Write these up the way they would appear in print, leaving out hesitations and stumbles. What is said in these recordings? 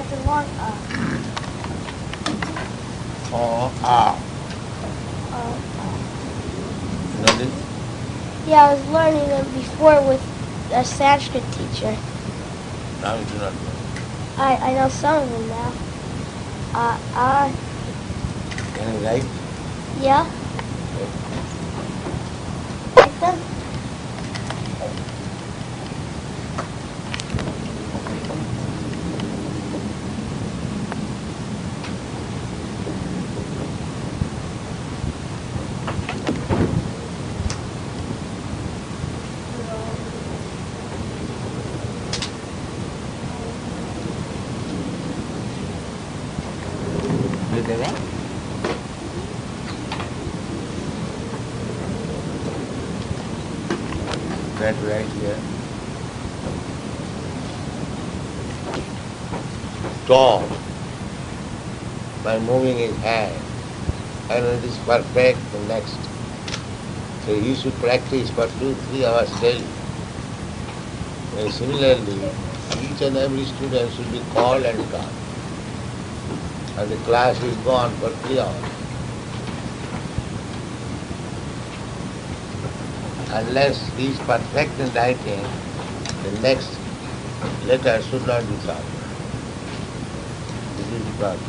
It's a long Or ah. You know this? Yeah, I was learning them before with a Sanskrit teacher. Now you do not know. I know some of them now. Can you write? Yeah. Like them? Do they write? That right here. Tall by moving his hand. And it is perfect the next. So you should practice for 2-3 hours daily. And similarly, each and every student should be called and taught. And the class is gone for 3 hours. Unless he is perfect in writing, the next letter should not be taught. This is the problem.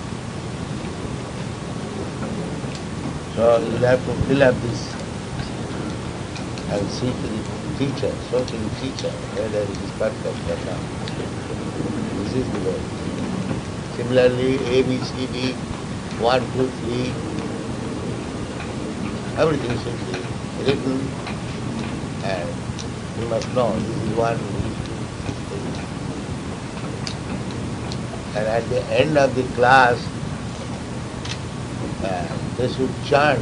So you have to fill up this and see to the teacher, show to the teacher whether it is perfect or not. This is the way. Similarly, A, B, C, D, 1, 2, 3, everything should be written, and you must know this is 1, this is 2. And at the end of the class, they should chant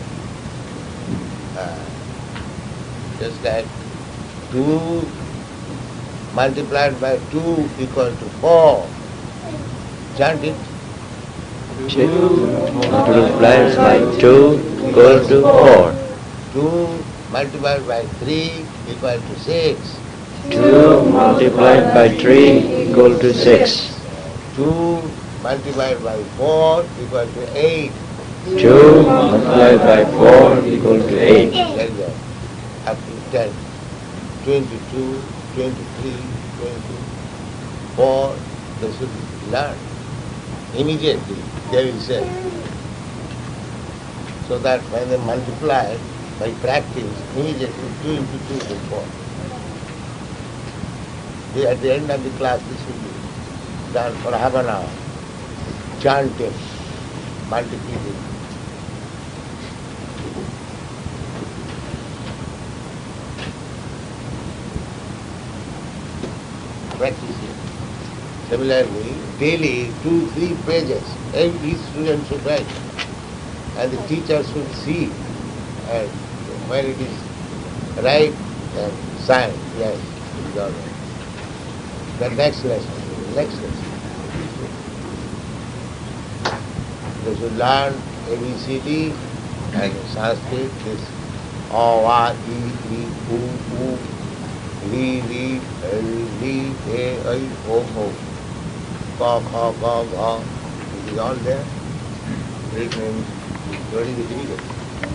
just like 2 multiplied by 2 equal to 4. Chant it. 2 multiplied by 2 equal to 4. 2 multiplied by 3 equal to 6. 2 multiplied by 3 equal to 6. 2 multiplied by 4 equal to 8. 2 multiplied by 4 equal to 8. Like that. Up to 10. 22, 23, 24. They should learn. Immediately, they will say. So that when they multiply by practice, immediately 2 into 2 is 4. At the end of the class, this will be done for half an hour. Chanting, multiplicating. Practice it. Similarly, daily 2-3 pages, each student should write. And the teacher should see, and when it is right, then sign, yes, it is all right. The next lesson, They should learn ABCD and Sanskrit, this A, Va, E, U, Li, Li, A, I, O. Ka, Kha, Ga, Gha. It is all there. It means what is the reason?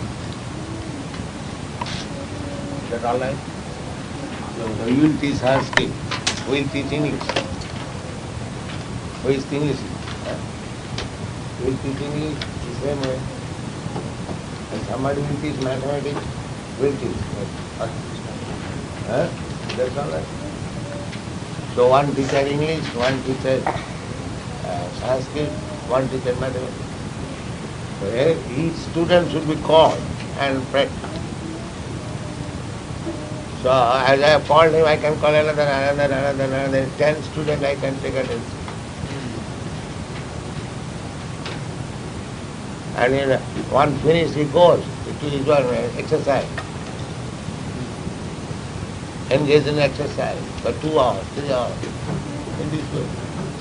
Is that all right? So you will teach Sanskrit. We will teach English. Who is English? We will teach English the same way. And somebody will teach mathematics, we will teach. That's all right. So one teacher English, one teacher Sanskrit, one teacher mathematics. So each student should be called and practice. So as I have called him, I can call another, 10 students I can take attendance. And in one finish he goes, it is one exercise. Engage in exercise for 2 hours, 3 hours, in this way.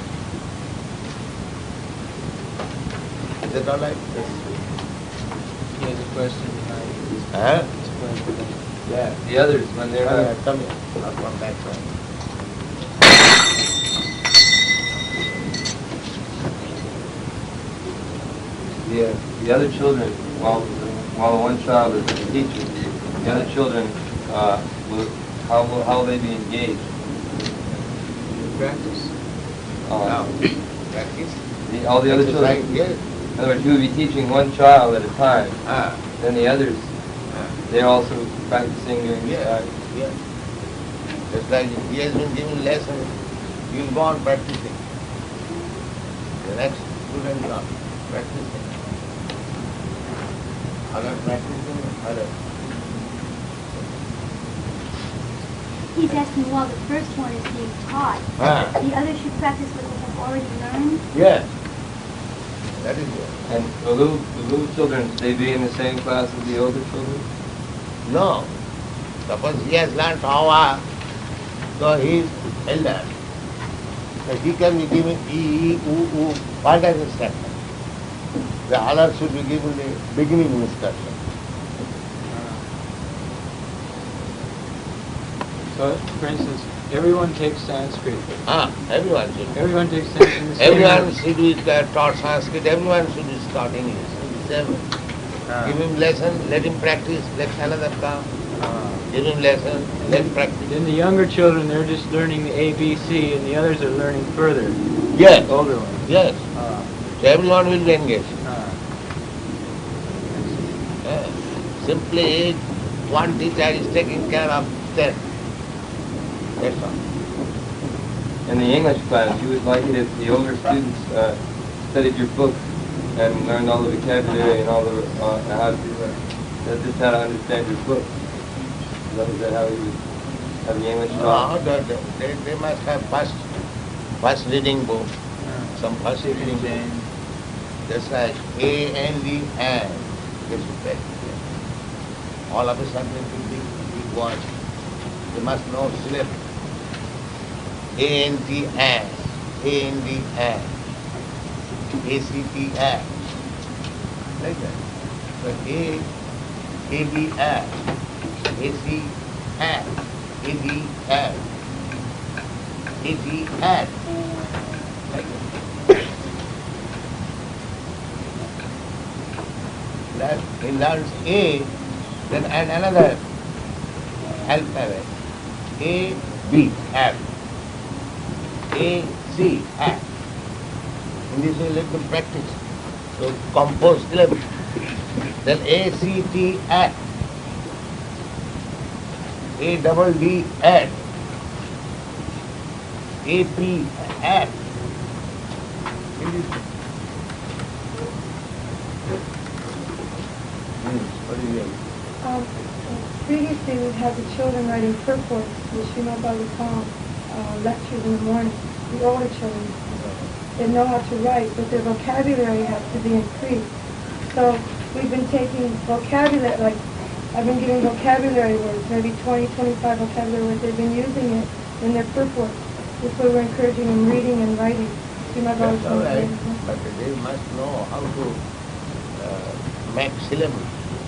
Is that all right? Yes. He has a question behind this. Huh? Question. Yeah. The others, when they're not. Come here. I'll come back. the other children, while one child is teaching, the other children, how will they be engaged? Practice. Now, practice. All the other children. Exercise, yes. In other words, you would be teaching one child at a time, Ah, then the others, ah. they're also practicing during this Yes, time. yes. Just like he has been giving lessons, he will go on practicing. The next student is on practicing. Other practicing, other. He's asking while the first one is being taught, Ah, the others should practice what they have already learned. yes. That is it. And the little children, they be in the same class as the older children? No. Suppose he has learned Hava, so he is elder. So he can be given E, U, what as instruction. The others should be given the beginning instruction. So, for instance, everyone takes Sanskrit. Everyone should. Everyone takes Sanskrit in the same Everyone way. should be taught Sanskrit, everyone should be taught English. Give him lesson, let him practice, let another come. Give him lesson, let him practice. Then the younger children, they're just learning the ABC, and the others are learning further. Yes, Older ones. yes. So everyone will be engaged. Simply one teacher is taking care of 10. That's all. In the English class, you would like it if the older students studied your book and learned all the vocabulary and all the how to just how to understand your book. Is that how you would have the English taught? No, they must have first reading book, some first reading book. Just like A and D and they should practice. All of a sudden it will be big one. They must know syllable. A N T and A N D and A C T and like that. So A B and A C and A D and A G and like that. He learns A, then add another alphabet. A, B, F. A, C, F. In this way let them practice. So compose syllable. Then A, C, T, F. A, double D, F. A, P, F. In this way. What is it? Previously, we've had the children writing purports, the Srimad Bhagavatam lectures in the morning, the older children. They know how to write, but their vocabulary has to be increased. So we've been taking vocabulary, like I've been giving vocabulary words, maybe 20, 25 vocabulary words. They've been using it in their purports. This way we're encouraging them reading and writing. Srimad That's all right, Bhagavatam. but they must know how to make syllables.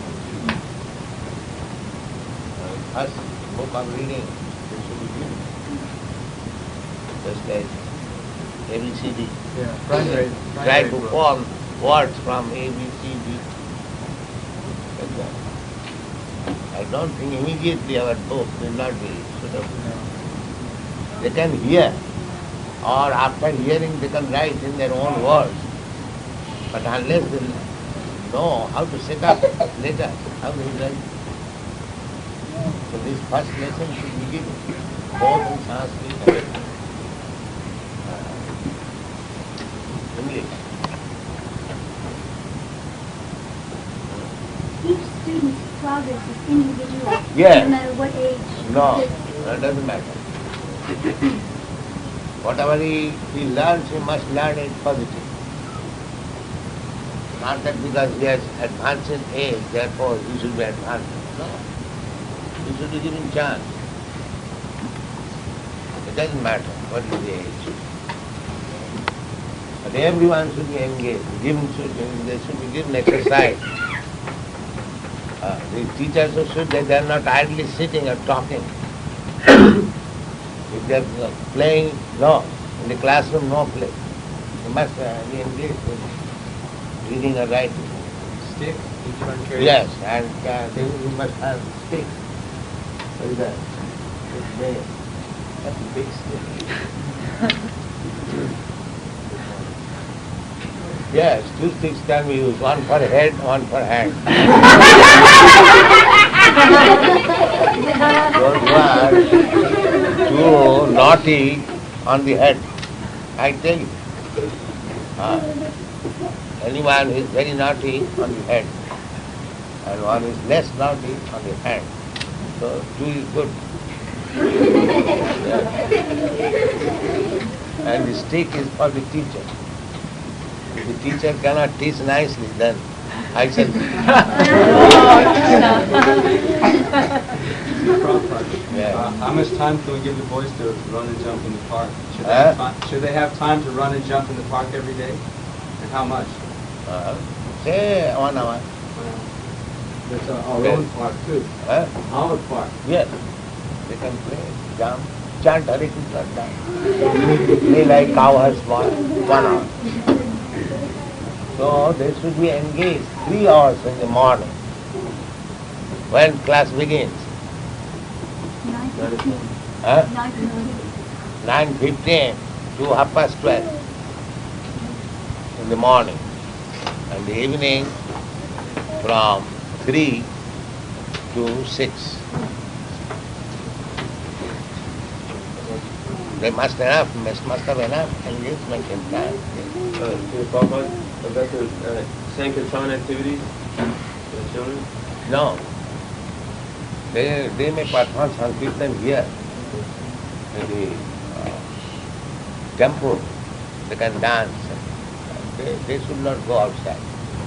First book of reading, they should be given. Just like ABCD. Yeah, Try to form words from A, B, C, D. Like that. I don't think immediately our book will not be suitable. They can hear, or after hearing they can write in their own words. But unless they know how to set up letters, how they write. So this first lesson should be given, both in Sanskrit and English. Each student's progress is individual, Yes. no matter what age. No, that- that doesn't matter. Whatever he learns, he must learn it positive. Not that because he has advanced in age, therefore he should be advanced. No. He should be given chance. It doesn't matter what is the age. But everyone should be engaged. They should be given exercise. The teachers should, they are not idly sitting or talking. If they are playing, no. In the classroom, no play. You must be engaged in reading or writing. stick? Each one carries. Yes, and then you must have sticks. What is that? It's there. That's a big stick. Yes, 2 sticks can be used, one for head, one for hand. Those who are too naughty on the head, I tell you. Anyone who is very naughty on the head, and one is less naughty on the hand. So 2 is good. And the stick is for the teacher. If the teacher cannot teach nicely, then I shall. How much time can we give the boys to run and jump in the park? Should they have time to run and jump in the park every day? And how much? Say 1 hour. There's our own park too. Our park. Yes. They can play, jump, chant Hare Krishna, dance. Play like cow has 1 hour. So they should be engaged 3 hours in the morning when class begins. 9:15 to 12:30 in the morning, and the evening from 3 to 6. They must have enough engagement in time. Can you talk about the Sankirtan activities for the children? No. They may perform Sankirtan here in the temple. They can dance. They should not go outside.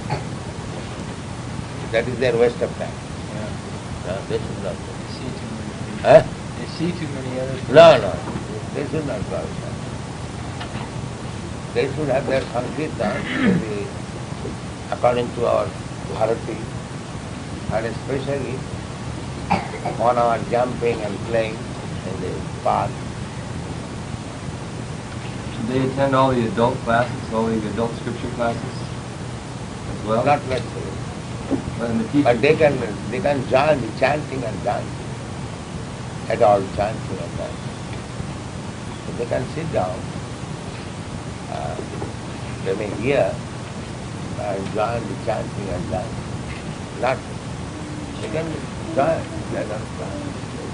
That is their waste of time. No, they should not go. They see too many. Huh? They see too many other people. No. They should not go outside. They should have their Sankirtan according to our Bharati, and especially 1 hour jumping and playing in the park. Should they attend all the adult classes, all the adult scripture classes as well? Not necessarily. And the teachers, But they can join the chanting and dancing. Adult chanting and dancing. So they can sit down. They may hear and join the chanting and dancing. Not, they can join, they are not join.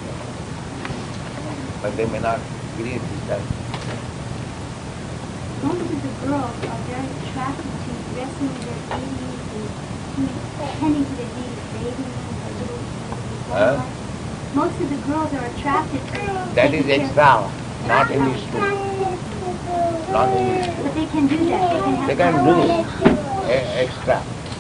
But they may not create this time. Most of the girls are very attracted to dressing their babies and tending to their babies and little boys. Most of the girls are attracted to That is taking care extra, not in the school. Not in the school. But they can do that. They can do extra.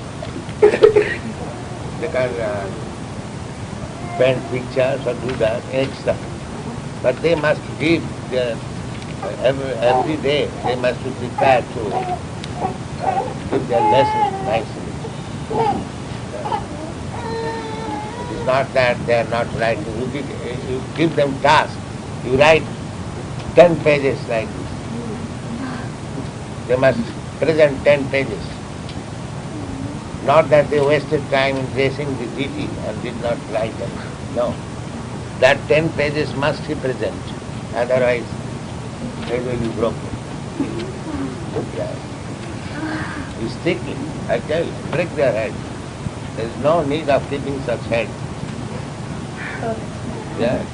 They can paint pictures or do that extra. But they must give their, every day they must be prepared to give their lessons nicely. It is not that they are not writing. You give them task. You write 10 pages like this. They must present 10 pages. Not that they wasted time in dressing the deity and did not write anything. No. That 10 pages must be present. Otherwise, they will be broken. Yeah. You stick it, I tell you, break their head. There is no need of keeping such head. Yeah.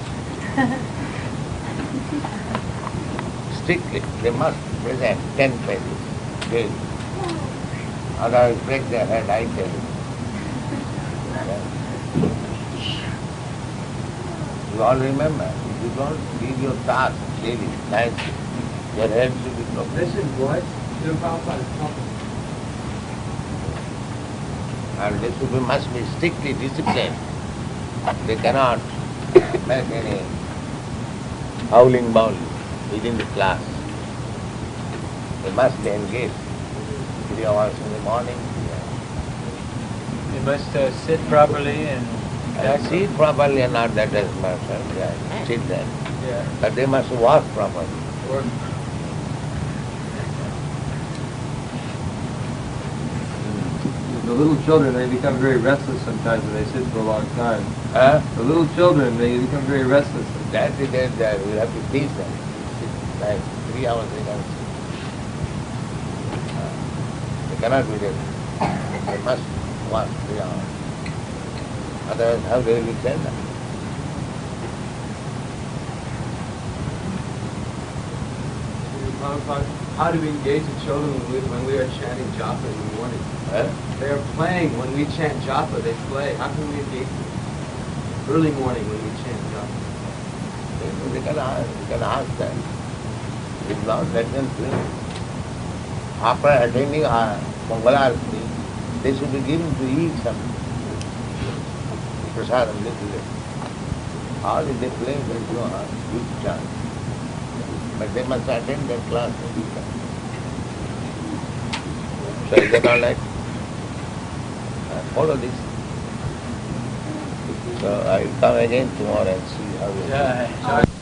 Strictly, they must present 10 pages daily. Otherwise, break their head, I tell you. Yeah. You all remember, if you don't leave your task daily, nicely, your head will be broken. Listen, boys, you're about by the company. And they should be, must be strictly disciplined. They cannot make any howling bowling within the class. They must be engaged 3 hours in the morning. They must sit properly and Sit properly and not that doesn't matter. Yeah, sit there. Yeah. But they must walk properly. Work. the little children, they become very restless sometimes when they sit for a long time. The little children, they become very restless. That is that we have to teach them. Like 3 hours they can sit. They cannot be there. They must work 3 hours. Otherwise, how they will train them? How do we engage the children when we are chanting japa in the morning? They are playing. When we chant japa, they play. How can we engage them? Early morning when we chant japa. We can ask them. If not, let them play. After attending Mangala Arati, they should be given to eat some prasadam little. Or if they play, there is no harm. You chant. But they must attend that class. So is that all right? Follow this. So I will come again tomorrow and see how it is.